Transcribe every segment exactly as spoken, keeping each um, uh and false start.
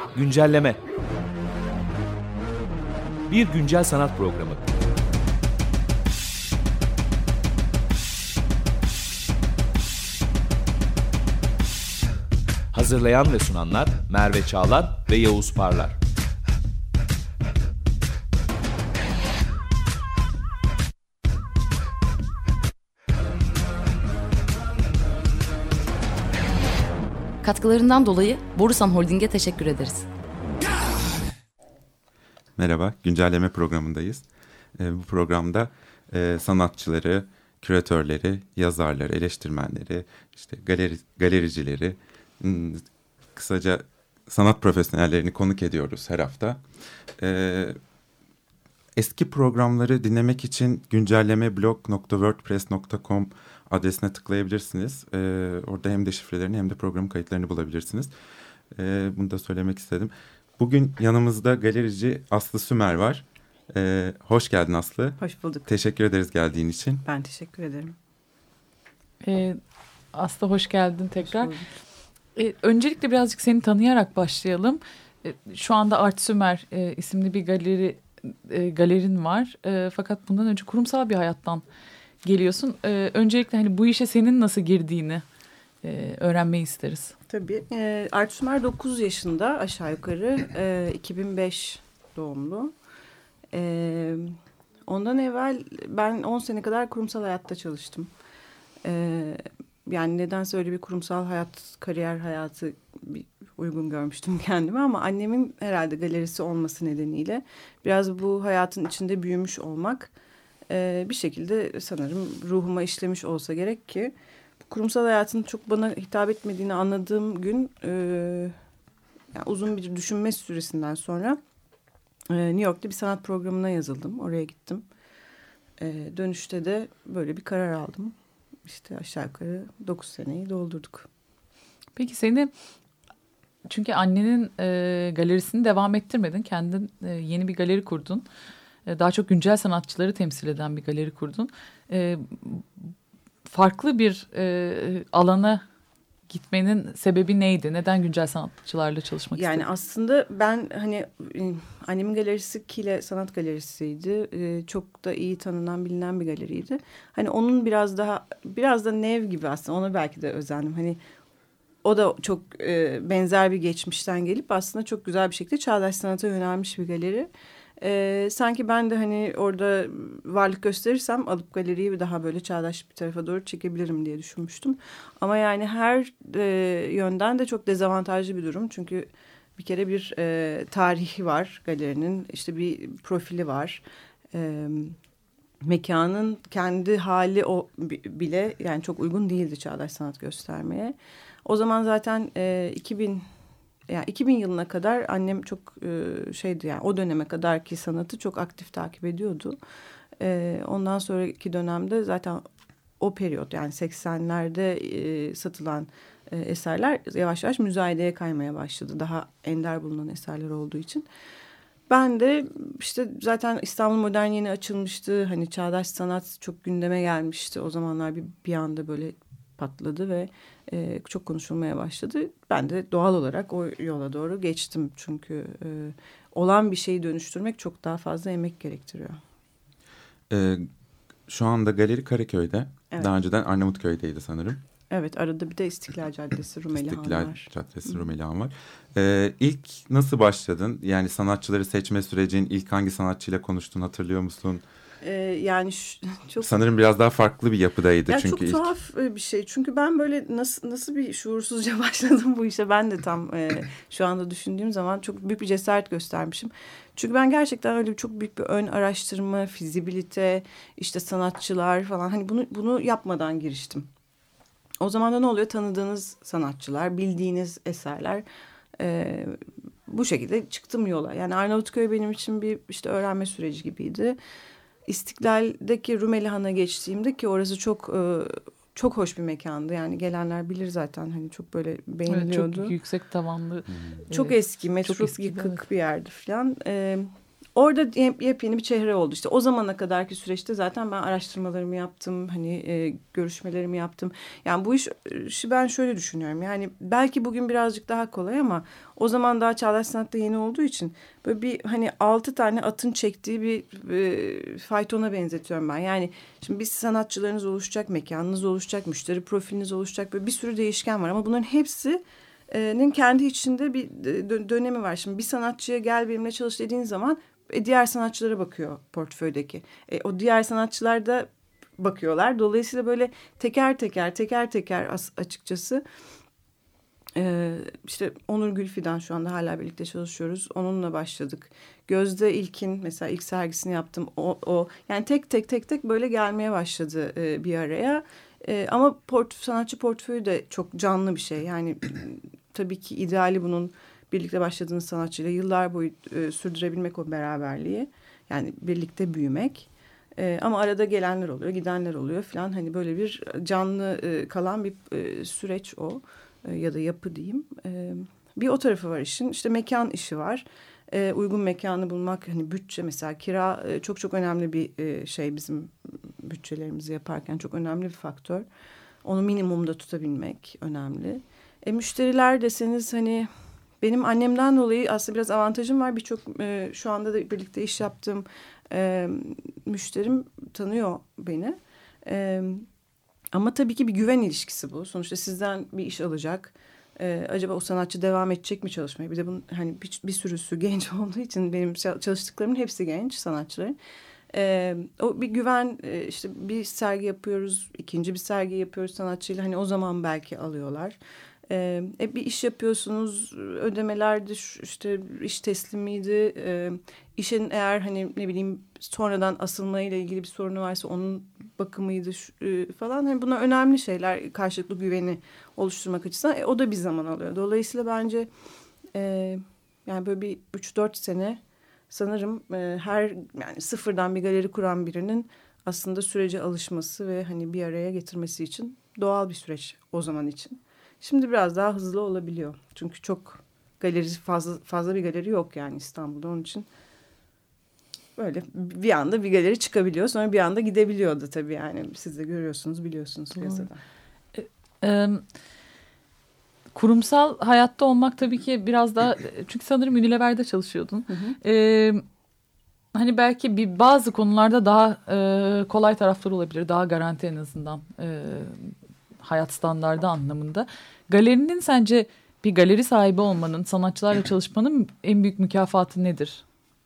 Güncelleme. Bir güncel sanat programı. Hazırlayan ve sunanlar Merve Çağlar ve Yavuz Parlar. Katkılarından dolayı Borusan Holding'e teşekkür ederiz. Merhaba, güncelleme programındayız. E, bu programda e, sanatçıları, küratörleri, yazarları, eleştirmenleri, işte galeri, galericileri, m, kısaca sanat profesyonellerini konuk ediyoruz her hafta. E, eski programları dinlemek için güncellemeblog nokta wordpress nokta com adresine tıklayabilirsiniz. Ee, orada hem de şifrelerini hem de program kayıtlarını bulabilirsiniz. Ee, bunu da söylemek istedim. Bugün yanımızda galerici Aslı Sümer var. Ee, hoş geldin Aslı. Hoş bulduk. Teşekkür ederiz geldiğin için. Ben teşekkür ederim. Ee, Aslı hoş geldin tekrar. Hoş ee, öncelikle birazcık seni tanıyarak başlayalım. Ee, şu anda Art Sümer e, isimli bir galeri e, galerin var. E, fakat bundan önce kurumsal bir hayattan geliyorsun. Ee, öncelikle hani bu işe senin nasıl girdiğini e, öğrenmeyi isteriz. Tabii. E, Art Sümer dokuz yaşında aşağı yukarı e, iki bin beş doğumlu. E, ondan evvel ben on sene kadar kurumsal hayatta çalıştım. E, yani nedense öyle bir kurumsal hayat, kariyer hayatı bir uygun görmüştüm kendime ama annemin herhalde galerisi olması nedeniyle biraz bu hayatın içinde büyümüş olmak Ee, bir şekilde sanırım ruhuma işlemiş olsa gerek ki bu kurumsal hayatın çok bana hitap etmediğini anladığım gün e, yani uzun bir düşünme süresinden sonra e, New York'ta bir sanat programına yazıldım. Oraya gittim. E, dönüşte de böyle bir karar aldım. İşte aşağı yukarı dokuz seneyi doldurduk. Peki seni, çünkü annenin e, galerisini devam ettirmedin. Kendin e, yeni bir galeri kurdun. Daha çok güncel sanatçıları temsil eden bir galeri kurdun. E, farklı bir e, alana gitmenin sebebi neydi? Neden güncel sanatçılarla çalışmak yani istedin? Yani aslında ben hani annemin galerisi Kile Sanat Galerisi'ydi. E, çok da iyi tanınan, bilinen bir galeriydi. Hani onun biraz daha, biraz da Nev gibi aslında, ona belki de özendim. Hani o da çok e, benzer bir geçmişten gelip aslında çok güzel bir şekilde çağdaş sanata yönelmiş bir galeri. Ee, sanki ben de hani orada varlık gösterirsem alıp galeriyi bir daha böyle çağdaş bir tarafa doğru çekebilirim diye düşünmüştüm. Ama yani her e, yönden de çok dezavantajlı bir durum. Çünkü bir kere bir e, tarihi var galerinin, işte bir profili var. E, mekanın kendi hali o bile yani çok uygun değildi çağdaş sanat göstermeye. O zaman zaten e, iki bin... Yani iki bin yılına kadar annem çok e, şeydi, yani o döneme kadar ki sanatı çok aktif takip ediyordu. E, ondan sonraki dönemde zaten o periyot, yani seksenlerde e, satılan e, eserler yavaş yavaş müzayedeye kaymaya başladı. Daha ender bulunan eserler olduğu için. Ben de işte zaten İstanbul Modern yeni açılmıştı. Hani çağdaş sanat çok gündeme gelmişti. O zamanlar bir, bir anda böyle patladı ve e, çok konuşulmaya başladı. Ben de doğal olarak o yola doğru geçtim. Çünkü e, olan bir şeyi dönüştürmek çok daha fazla emek gerektiriyor. Ee, şu anda galeri Karaköy'de. Evet. Daha önceden Arnavutköy'deydi sanırım. Evet, arada bir de İstiklal Caddesi Rumeli Han var. İstiklal Caddesi Rumeli Han var. Ee, ilk nasıl başladın? Yani sanatçıları seçme sürecin, ilk hangi sanatçıyla konuştun, hatırlıyor musun? Ee, yani şu, çok sanırım biraz daha farklı bir yapıdaydı yani çünkü çok ilk. tuhaf bir şey. Çünkü ben böyle nasıl nasıl bir şuursuzca başladım bu işe. Ben de tam e, şu anda düşündüğüm zaman çok büyük bir cesaret göstermişim. Çünkü ben gerçekten öyle çok büyük bir ön araştırma, fizibilite, işte sanatçılar falan, hani bunu bunu yapmadan giriştim. O zaman da ne oluyor? Tanıdığınız sanatçılar, bildiğiniz eserler, e, bu şekilde çıktım yola. Yani Arnavutköy benim için bir işte öğrenme süreci gibiydi. İstiklal'deki Rumeli Han'a geçtiğimde, ki orası çok e, çok hoş bir mekandı. Yani gelenler bilir zaten, hani çok böyle beğeniliyordu. Evet, çok yüksek tavanlı. Hmm. Çok evet, eski, metro yıkık evet. bir yerdi falan. E, orada yep, yepyeni bir çehre oldu. İşte o zamana kadarki süreçte zaten ben araştırmalarımı yaptım. Hani e, görüşmelerimi yaptım. Yani bu iş, işi ben şöyle düşünüyorum. Yani belki bugün birazcık daha kolay ama o zaman daha çağdaş sanatta yeni olduğu için böyle bir hani altı tane atın çektiği bir e, faytona benzetiyorum ben. Yani şimdi biz sanatçılarınız oluşacak, mekanınız oluşacak, müşteri profiliniz oluşacak. Böyle bir sürü değişken var ama bunların hepsinin kendi içinde bir dönemi var. Şimdi bir sanatçıya gel benimle çalış dediğin zaman e, diğer sanatçılara bakıyor portföydeki. E, o diğer sanatçılar da bakıyorlar. Dolayısıyla böyle teker teker teker teker açıkçası e, işte Onur Gülfidan şu anda hala birlikte çalışıyoruz. Onunla başladık. Gözde İlkin mesela ilk sergisini yaptım. O, o yani tek tek tek tek böyle gelmeye başladı e, bir araya. E, ama port, sanatçı portföyü de çok canlı bir şey. Yani tabii ki ideali bunun birlikte başladığınız sanatçıyla yıllar boyu e, sürdürebilmek o beraberliği. Yani birlikte büyümek. E, ama arada gelenler oluyor, gidenler oluyor falan. Hani böyle bir canlı e, kalan bir e, süreç o. E, ya da yapı diyeyim. E, bir o tarafı var işin. İşte mekan işi var. E, uygun mekanı bulmak, hani bütçe mesela kira e, çok çok önemli bir e, şey bizim bütçelerimizi yaparken çok önemli bir faktör. Onu minimumda tutabilmek önemli. E, müşteriler deseniz hani benim annemden dolayı aslında biraz avantajım var. Birçok e, şu anda da birlikte iş yaptığım e, müşterim tanıyor beni. E, ama tabii ki bir güven ilişkisi bu. Sonuçta sizden bir iş alacak. Ee, acaba o sanatçı devam edecek mi çalışmaya? Bir de bunun hani bir, bir sürüsü genç olduğu için benim çalıştıklarımın hepsi genç sanatçıların. Ee, o bir güven e, işte bir sergi yapıyoruz, ikinci bir sergi yapıyoruz sanatçıyla. Hani o zaman belki alıyorlar. Ee, e, bir iş yapıyorsunuz, ödemelerdi, işte iş teslimiydi. Ee, işin eğer hani ne bileyim sonradan asılmayla ilgili bir sorunu varsa onun bakımıydı şu, e, falan. Hani bunlar önemli şeyler, karşılıklı güveni oluşturmak açısından. E, o da bir zaman alıyor. Dolayısıyla bence e, yani böyle bir üç dört sene sanırım e, her yani sıfırdan bir galeri kuran birinin aslında sürece alışması ve hani bir araya getirmesi için doğal bir süreç o zaman için. Şimdi biraz daha hızlı olabiliyor. Çünkü çok galeri fazla fazla bir galeri yok yani İstanbul'da. Onun için böyle bir anda bir galeri çıkabiliyor. Sonra bir anda gidebiliyordu tabii yani. Siz de görüyorsunuz, biliyorsunuz piyasada. E, e, kurumsal hayatta olmak tabii ki biraz daha... Çünkü sanırım Unilever'de çalışıyordun. Hı hı. E, hani belki bir bazı konularda daha e, kolay tarafları olabilir. Daha garanti en azından. E, hayat standardı anlamında. Galerinin sence bir galeri sahibi olmanın, sanatçılarla çalışmanın en büyük mükafatı nedir?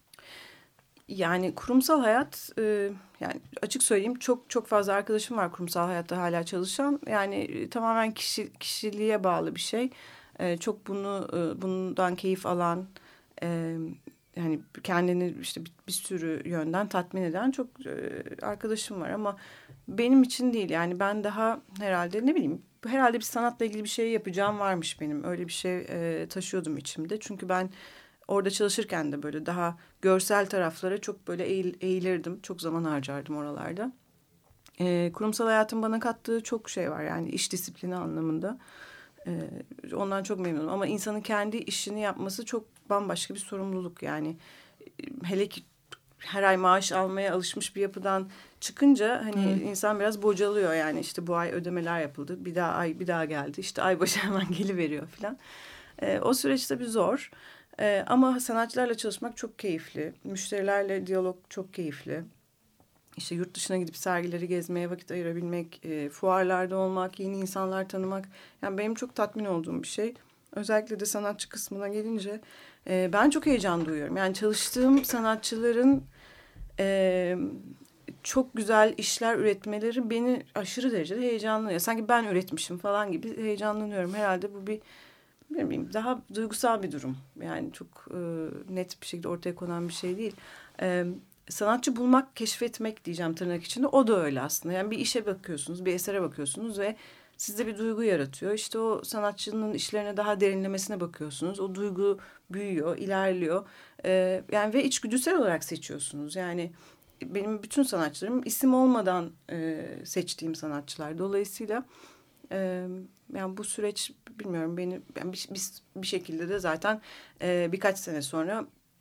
Yani kurumsal hayat, e, yani açık söyleyeyim çok çok fazla arkadaşım var kurumsal hayatta hala çalışan. Yani e, tamamen kişi, kişiliğe bağlı bir şey. E, çok bunu e, bundan keyif alan, e, yani kendini işte bir, bir sürü yönden tatmin eden çok e, arkadaşım var ama benim için değil. Yani ben daha herhalde ne bileyim herhalde bir sanatla ilgili bir şey yapacağım varmış benim. Öyle bir şey e, taşıyordum içimde. Çünkü ben orada çalışırken de böyle daha görsel taraflara çok böyle eğil, eğilirdim. Çok zaman harcardım oralarda. E, kurumsal hayatın bana kattığı çok şey var. Yani iş disiplini anlamında. E, ondan çok memnunum. Ama insanın kendi işini yapması çok bambaşka bir sorumluluk. Yani hele ki her ay maaş almaya alışmış bir yapıdan çıkınca hani hmm. insan biraz bocalıyor. Yani işte bu ay ödemeler yapıldı. Bir daha ay bir daha geldi. İşte ay başı hemen geliveriyor falan. E, o süreç tabii zor. Ee, ama sanatçılarla çalışmak çok keyifli. Müşterilerle diyalog çok keyifli. İşte yurt dışına gidip sergileri gezmeye vakit ayırabilmek, e, fuarlarda olmak, yeni insanlar tanımak. Yani benim çok tatmin olduğum bir şey. Özellikle de sanatçı kısmına gelince e, ben çok heyecan duyuyorum. Yani çalıştığım sanatçıların e, çok güzel işler üretmeleri beni aşırı derecede heyecanlanıyor. Sanki ben üretmişim falan gibi heyecanlanıyorum. Herhalde bu bir bilmiyorum, daha duygusal bir durum. Yani çok e, net bir şekilde ortaya konan bir şey değil. E, sanatçı bulmak, keşfetmek diyeceğim tırnak içinde. O da öyle aslında. Yani bir işe bakıyorsunuz, bir esere bakıyorsunuz ve sizde bir duygu yaratıyor. İşte o sanatçının işlerine daha derinlemesine bakıyorsunuz. O duygu büyüyor, ilerliyor. E, yani ve içgüdüsel olarak seçiyorsunuz. Yani benim bütün sanatçılarım isim olmadan e, seçtiğim sanatçılar. Dolayısıyla e, yani bu süreç bilmiyorum beni yani bir, bir, bir şekilde de zaten e, birkaç sene sonra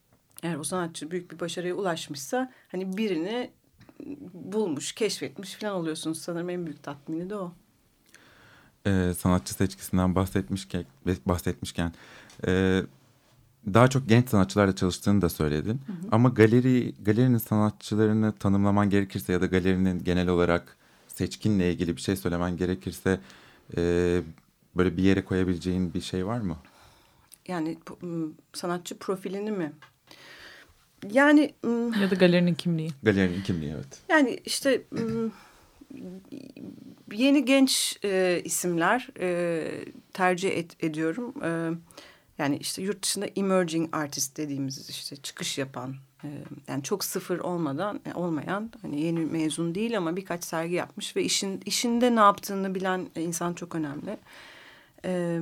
eğer o sanatçı büyük bir başarıya ulaşmışsa hani birini bulmuş, keşfetmiş falan oluyorsunuz. Sanırım en büyük tatmini de o. Ee, sanatçı seçkisinden bahsetmişken, bahsetmişken e, daha çok genç sanatçılarla çalıştığını da söyledin. Hı hı. Ama galeri galerinin sanatçılarını tanımlaman gerekirse ya da galerinin genel olarak seçkinle ilgili bir şey söylemen gerekirse e, böyle bir yere koyabileceğin bir şey var mı? Yani sanatçı profilini mi? Yani ya da galerinin kimliği. Galerinin kimliği, evet. Yani işte yeni genç e, isimler e, tercih et, ediyorum. E, yani işte yurt dışında emerging artist dediğimiz işte çıkış yapan, e, yani çok sıfır olmadan e, olmayan, hani yeni mezun değil ama birkaç sergi yapmış ve işin işinde ne yaptığını bilen insan çok önemli. E,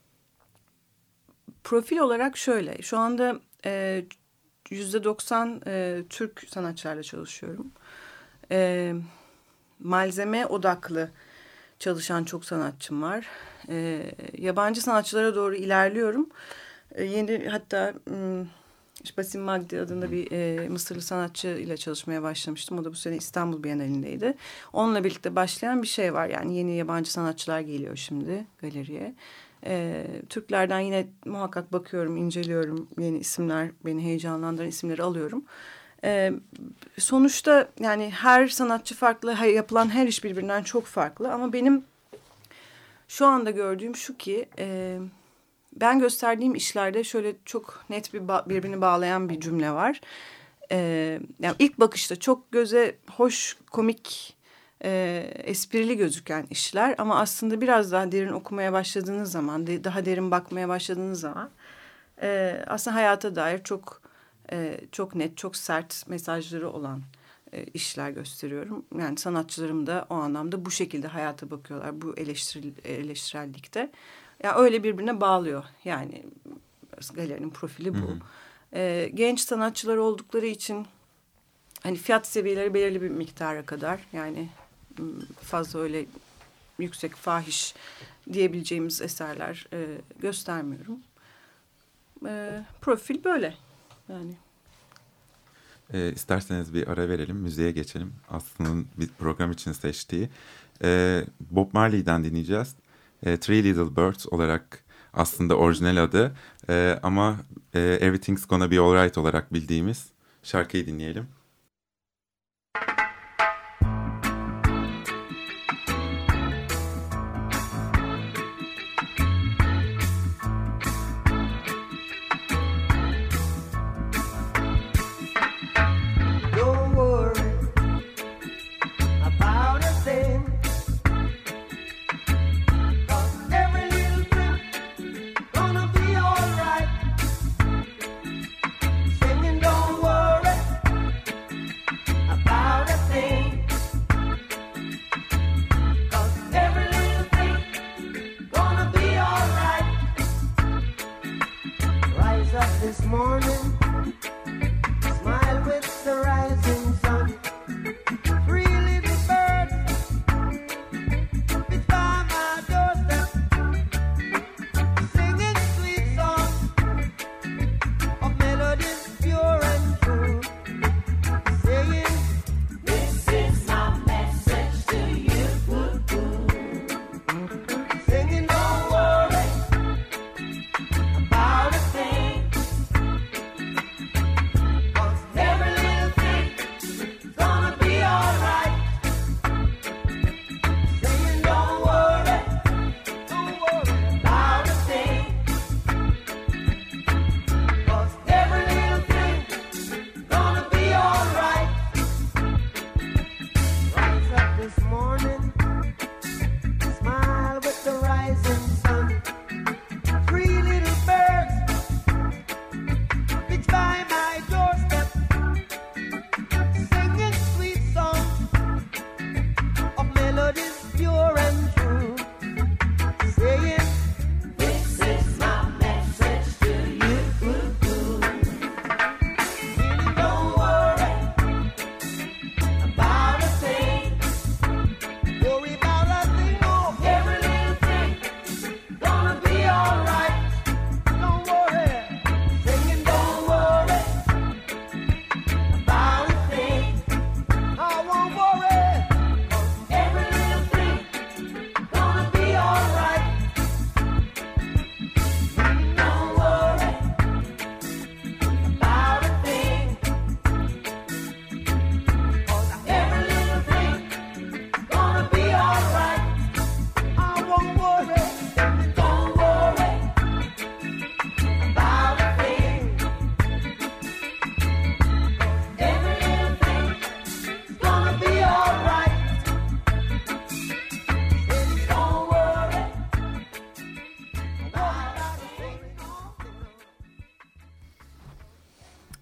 profil olarak şöyle, şu anda e, yüzde doksan e, Türk sanatçılarla çalışıyorum. E, malzeme odaklı çalışan çok sanatçım var. E, yabancı sanatçılara doğru ilerliyorum. E, yeni hatta işte Basim Magdi adında bir e, Mısırlı sanatçı ile çalışmaya başlamıştım. O da bu sene İstanbul Bienalindeydi. Onunla birlikte başlayan bir şey var. Yani yeni yabancı sanatçılar geliyor şimdi galeriye. E, Türklerden yine muhakkak bakıyorum, inceliyorum. Yeni isimler, beni heyecanlandıran isimleri alıyorum. E, sonuçta yani her sanatçı farklı, yapılan her iş birbirinden çok farklı. Ama benim şu anda gördüğüm şu ki e, ben gösterdiğim işlerde şöyle çok net bir ba- birbirini bağlayan bir cümle var. E, yani ilk bakışta çok göze hoş, komik, e, esprili gözüken işler ama aslında biraz daha derin okumaya başladığınız zaman, de, daha derin bakmaya başladığınız zaman e, aslında hayata dair çok e, çok net, çok sert mesajları olan e, işler gösteriyorum. Yani sanatçılarım da o anlamda bu şekilde hayata bakıyorlar, bu eleştirel, eleştirellikte. Yani öyle birbirine bağlıyor. Yani galerinin profili bu. Hı hı. E, genç sanatçılar oldukları için hani fiyat seviyeleri belirli bir miktara kadar, yani fazla öyle yüksek, fahiş diyebileceğimiz eserler e, göstermiyorum. E, profil böyle. Yani. E, isterseniz bir ara verelim, müziğe geçelim. Aslı'nın bir program için seçtiği e, Bob Marley'den dinleyeceğiz. E, Three Little Birds olarak aslında orijinal adı e, ama e, Everything's Gonna Be Alright olarak bildiğimiz şarkıyı dinleyelim.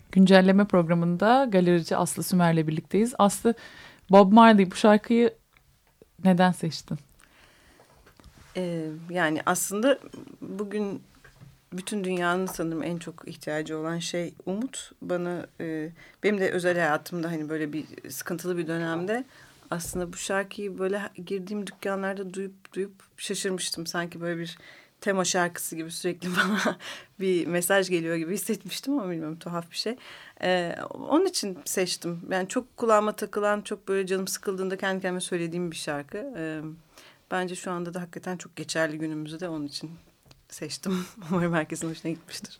Güncelleme programında galerici Aslı Sümer'le birlikteyiz. Aslı, Bob Marley, bu şarkıyı neden seçtin? Ee, yani aslında bugün bütün dünyanın sanırım en çok ihtiyacı olan şey umut. Bana e, benim de özel hayatımda hani böyle bir sıkıntılı bir dönemde aslında bu şarkıyı böyle girdiğim dükkanlarda duyup duyup şaşırmıştım. Sanki böyle bir tema şarkısı gibi sürekli bana bir mesaj geliyor gibi hissetmiştim ama bilmiyorum, tuhaf bir şey. Ee, onun için seçtim. Yani çok kulağıma takılan, çok böyle canım sıkıldığında kendi kendime söylediğim bir şarkı. Ee, bence şu anda da hakikaten çok geçerli günümüzde, onun için seçtim. Umarım herkesin hoşuna gitmiştir.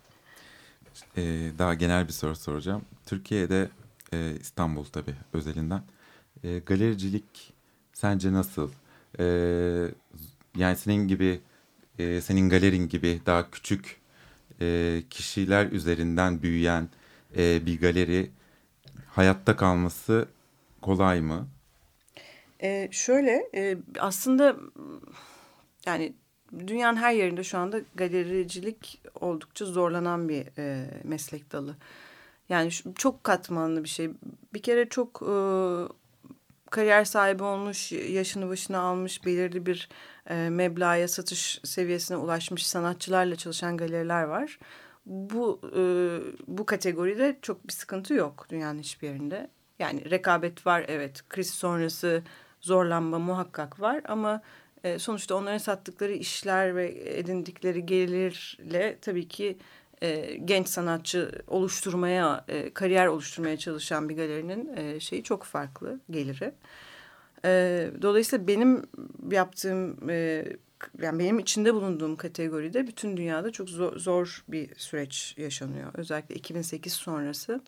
Ee, daha genel bir soru soracağım. Türkiye'de e, İstanbul tabii özelinden e, galericilik sence nasıl? E, yani senin gibi e, senin galerin gibi daha küçük e, kişiler üzerinden büyüyen e, bir galeri hayatta kalması kolay mı? Ee, şöyle e, aslında yani dünyanın her yerinde şu anda galericilik oldukça zorlanan bir e, meslek dalı. Yani şu, çok katmanlı bir şey. Bir kere çok e, kariyer sahibi olmuş, yaşını başına almış, belirli bir e, meblağa, satış seviyesine ulaşmış sanatçılarla çalışan galeriler var. Bu e, bu kategoride çok bir sıkıntı yok dünyanın hiçbir yerinde. Yani rekabet var, evet. Kriz sonrası zorlanma muhakkak var ama e, sonuçta onların sattıkları işler ve edindikleri gelirle tabii ki e, genç sanatçı oluşturmaya, e, kariyer oluşturmaya çalışan bir galerinin e, şeyi çok farklı, geliri. E, dolayısıyla benim yaptığım, e, yani benim içinde bulunduğum kategoride bütün dünyada çok zor, zor bir süreç yaşanıyor. Özellikle iki bin sekiz sonrası.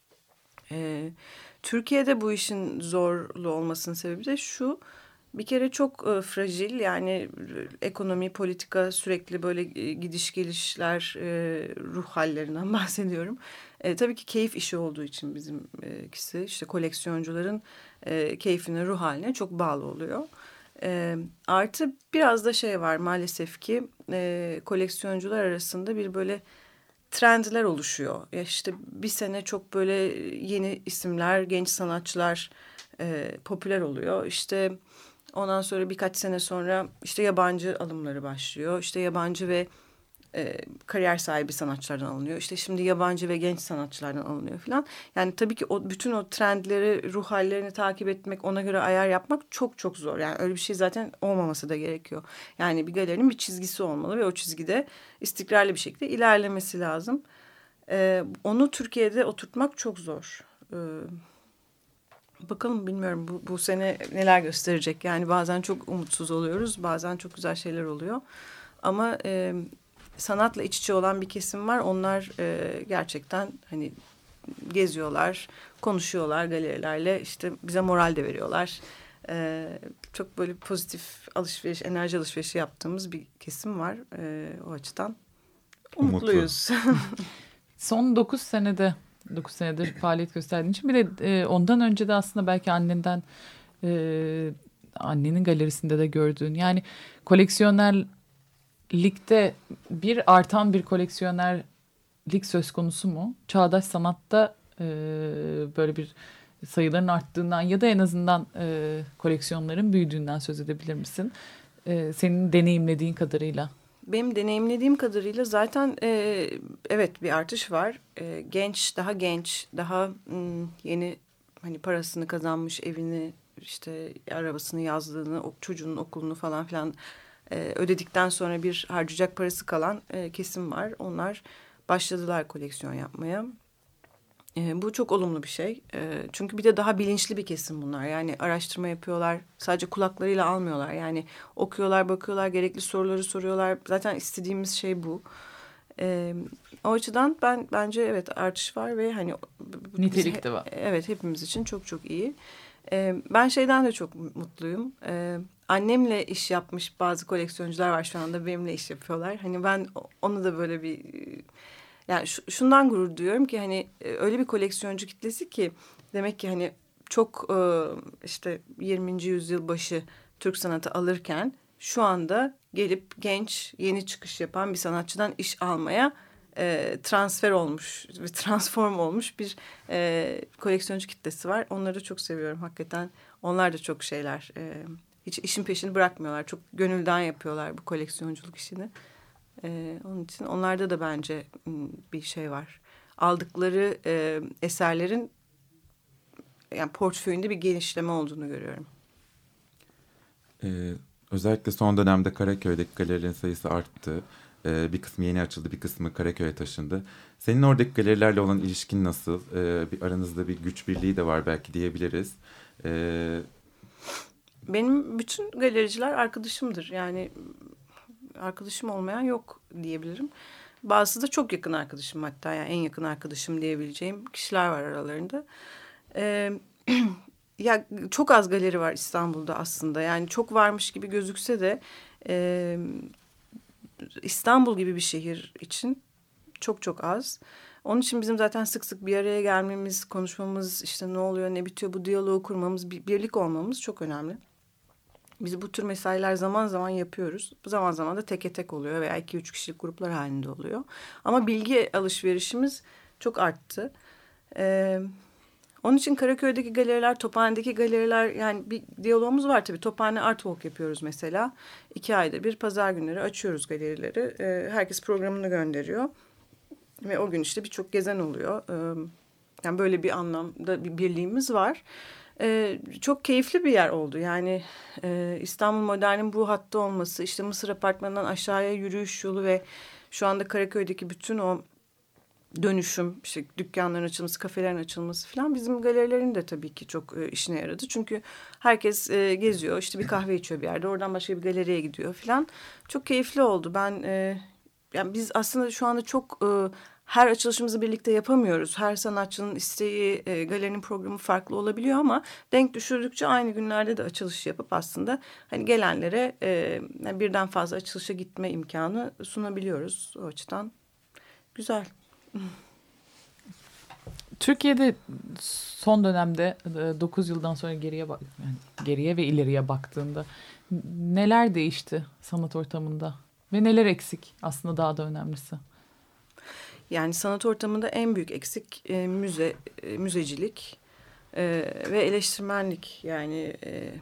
E, Türkiye'de bu işin zorlu olmasının sebebi de şu: bir kere çok e, fragil, yani ekonomi, politika, sürekli böyle e, gidiş gelişler, e, ruh hallerinden bahsediyorum. E, tabii ki keyif işi olduğu için bizimkisi, e, işte koleksiyoncuların e, keyfine, ruh haline çok bağlı oluyor. E, artı biraz da şey var maalesef ki e, koleksiyoncular arasında bir böyle trendler oluşuyor. Ya işte bir sene çok böyle yeni isimler, genç sanatçılar e, popüler oluyor. İşte ondan sonra birkaç sene sonra işte yabancı alımları başlıyor. İşte yabancı ve e, kariyer sahibi sanatçılardan alınıyor. İşte şimdi yabancı ve genç sanatçılardan alınıyor falan. Yani tabii ki o bütün o trendleri, ruh hallerini takip etmek, ona göre ayar yapmak çok çok zor. Yani öyle bir şey zaten olmaması da gerekiyor. Yani bir galerinin bir çizgisi olmalı ve o çizgide istikrarlı bir şekilde ilerlemesi lazım. E, onu Türkiye'de oturtmak çok zor. E, Bakalım, bilmiyorum bu, bu sene neler gösterecek. Yani bazen çok umutsuz oluyoruz, bazen çok güzel şeyler oluyor. Ama e, sanatla iç içe olan bir kesim var. Onlar e, gerçekten hani geziyorlar, konuşuyorlar galerilerle. İşte bize moral de veriyorlar. E, çok böyle pozitif alışveriş, enerji alışverişi yaptığımız bir kesim var. E, o açıdan umutluyuz. Son dokuz senede... dokuz senedir faaliyet gösterdiğin için bir de e, ondan önce de aslında belki annenden e, annenin galerisinde de gördüğün, yani koleksiyonerlikte bir artan bir koleksiyonerlik söz konusu mu? Çağdaş sanatta e, böyle bir sayıların arttığından ya da en azından e, koleksiyonların büyüdüğünden söz edebilir misin? E, senin deneyimlediğin kadarıyla. Benim deneyimlediğim kadarıyla zaten e, evet bir artış var. E, genç, daha genç, daha m, yeni, hani parasını kazanmış, evini, işte arabasını, yazdığını, çocuğunun okulunu falan filan e, ödedikten sonra bir harcayacak parası kalan e, kesim var. Onlar başladılar koleksiyon yapmaya. E, bu çok olumlu bir şey. E, çünkü bir de daha bilinçli bir kesim bunlar. Yani araştırma yapıyorlar. Sadece kulaklarıyla almıyorlar. Yani okuyorlar, bakıyorlar, gerekli soruları soruyorlar. Zaten istediğimiz şey bu. E, o açıdan ben bence evet artış var ve hani Nitelik de var. Evet, hepimiz için çok çok iyi. E, ben şeyden de çok mutluyum. E, annemle iş yapmış bazı koleksiyoncular var şu anda, benimle iş yapıyorlar. Hani ben onu da böyle bir... Yani şundan gurur duyuyorum ki hani öyle bir koleksiyoncu kitlesi ki demek ki hani çok işte yirminci yüzyıl başı Türk sanatı alırken şu anda gelip genç, yeni çıkış yapan bir sanatçıdan iş almaya e, transfer olmuş ve transform olmuş bir e, koleksiyoncu kitlesi var. Onları da çok seviyorum hakikaten. Onlar da çok şeyler. E, hiç işin peşini bırakmıyorlar. Çok gönülden yapıyorlar bu koleksiyonculuk işini. E, onun için onlarda da bence bir şey var. Aldıkları e, eserlerin yani portföyünde bir genişleme olduğunu görüyorum. Ee, özellikle son dönemde Karaköy'deki galerilerin sayısı arttı. Ee, bir kısmı yeni açıldı, bir kısmı Karaköy'e taşındı. Senin oradaki galerilerle olan ilişkin nasıl? Ee, bir aranızda bir güç birliği de var belki diyebiliriz. Ee, Benim bütün galericiler arkadaşımdır. Yani arkadaşım olmayan yok diyebilirim. Bazısı da çok yakın arkadaşım, hatta yani en yakın arkadaşım diyebileceğim kişiler var aralarında. Ee, ya çok az galeri var İstanbul'da aslında. Yani çok varmış gibi gözükse de e, İstanbul gibi bir şehir için çok çok az. Onun için bizim zaten sık sık bir araya gelmemiz, konuşmamız, işte ne oluyor, ne bitiyor, bu diyaloğu kurmamız, bir, birlik olmamız çok önemli. Biz bu tür mesailer zaman zaman yapıyoruz. Zaman zaman da teke tek oluyor veya iki üç kişilik gruplar halinde oluyor. Ama bilgi alışverişimiz çok arttı. Ee, onun için Karaköy'deki galeriler, Tophane'deki galeriler, yani bir diyalogumuz var tabii. Tophane Art Walk yapıyoruz mesela. İki ayda bir pazar günleri açıyoruz galerileri. Ee, herkes programını gönderiyor. Ve o gün işte birçok gezen oluyor. Ee, yani böyle bir anlamda bir birliğimiz var. Ee, çok keyifli bir yer oldu. Yani e, İstanbul Modern'in bu hatta olması, işte Mısır Apartmanı'ndan aşağıya yürüyüş yolu ve şu anda Karaköy'deki bütün o dönüşüm, işte dükkanların açılması, kafelerin açılması falan bizim galerilerin de tabii ki çok e, işine yaradı. Çünkü herkes e, geziyor, işte bir kahve içiyor bir yerde, oradan başka bir galeriye gidiyor falan. Çok keyifli oldu. Ben e, yani biz aslında şu anda çok e, her açılışımızı birlikte yapamıyoruz. Her sanatçının isteği, e, galerinin programı farklı olabiliyor ama denk düşürdükçe aynı günlerde de açılış yapıp aslında hani gelenlere e, birden fazla açılışa gitme imkanı sunabiliyoruz. O açıdan güzel. Türkiye'de son dönemde dokuz yıldan sonra geriye bak, yani geriye ve ileriye baktığında neler değişti sanat ortamında ve neler eksik aslında, daha da önemlisi? Yani sanat ortamında en büyük eksik e, müze, e, müzecilik e, ve eleştirmenlik. Yani e,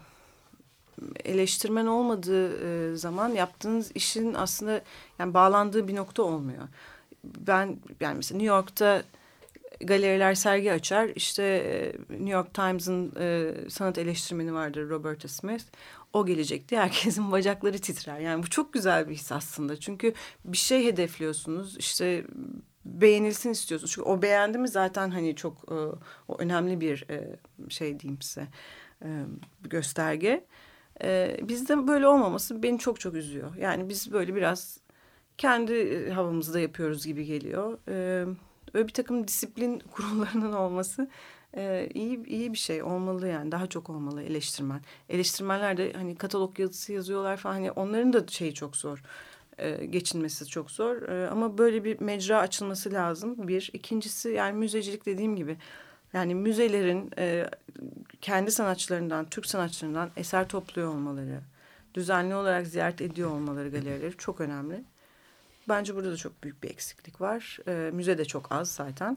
eleştirmen olmadığı e, zaman yaptığınız işin aslında yani bağlandığı bir nokta olmuyor. Ben yani mesela New York'ta galeriler sergi açar. İşte e, New York Times'ın e, sanat eleştirmeni vardır, Roberta Smith. O gelecek diye herkesin bacakları titrer. Yani bu çok güzel bir his aslında. Çünkü bir şey hedefliyorsunuz. İşte beğenilsin istiyorsunuz. Çünkü o beğendi mi zaten hani çok e, o önemli bir e, şey diyeyim size, e, gösterge. E, bizde böyle olmaması beni çok çok üzüyor. Yani biz böyle biraz kendi havamızda yapıyoruz gibi geliyor. E, öyle bir takım disiplin kurullarının olması e, iyi iyi bir şey olmalı, yani daha çok olmalı eleştirmen. Eleştirmenler de hani katalog yazısı yazıyorlar falan, hani onların da şeyi çok zor. Ee, geçinmesi çok zor. Ee, ama böyle bir mecra açılması lazım. Bir. İkincisi yani müzecilik dediğim gibi. Yani müzelerin e, kendi sanatçılarından, Türk sanatçılarından eser topluyor olmaları, düzenli olarak ziyaret ediyor olmaları galerileri çok önemli. Bence burada da çok büyük bir eksiklik var. Ee, müze de çok az zaten.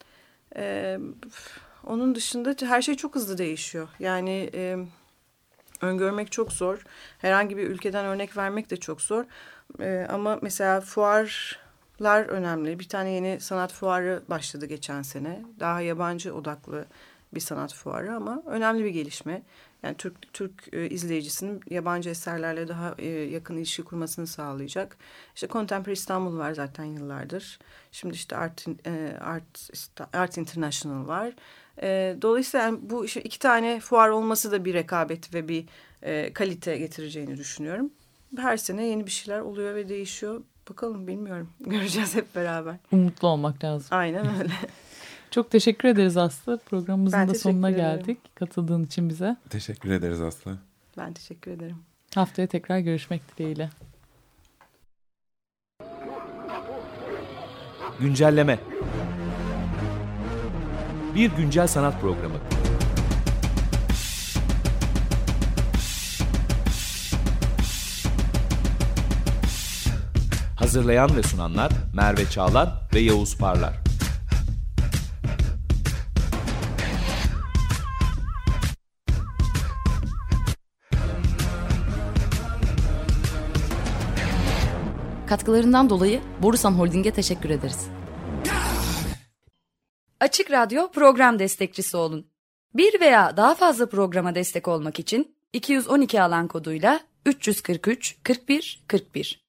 Ee, onun dışında her şey çok hızlı değişiyor. Yani e, öngörmek çok zor. Herhangi bir ülkeden örnek vermek de çok zor. Ee, ama mesela fuarlar önemli. Bir tane yeni sanat fuarı başladı geçen sene. Daha yabancı odaklı bir sanat fuarı ama önemli bir gelişme. Yani Türk Türk e, izleyicisinin yabancı eserlerle daha e, yakın ilişki kurmasını sağlayacak. İşte Contemporary İstanbul var zaten yıllardır. Şimdi işte Art e, Art Art International var. E, dolayısıyla yani bu işte iki tane fuar olması da bir rekabet ve bir e, kalite getireceğini düşünüyorum. Her sene yeni bir şeyler oluyor ve değişiyor. Bakalım, bilmiyorum. Göreceğiz hep beraber. Umutlu olmak lazım. Aynen öyle. Çok teşekkür ederiz Aslı. Programımızın Ben da sonuna teşekkür ederim. geldik. Katıldığın için bize. teşekkür ederiz Aslı. Ben teşekkür ederim. Haftaya tekrar görüşmek dileğiyle. Güncelleme. Bir güncel sanat programı. Hazırlayan ve sunanlar Merve Çağlar ve Yavuz Parlar. Katkılarından dolayı Borusan Holding'e teşekkür ederiz. Açık Radyo program destekçisi olun. Bir veya daha fazla programa destek olmak için iki yüz on iki alan koduyla üç yüz kırk üç kırk bir kırk bir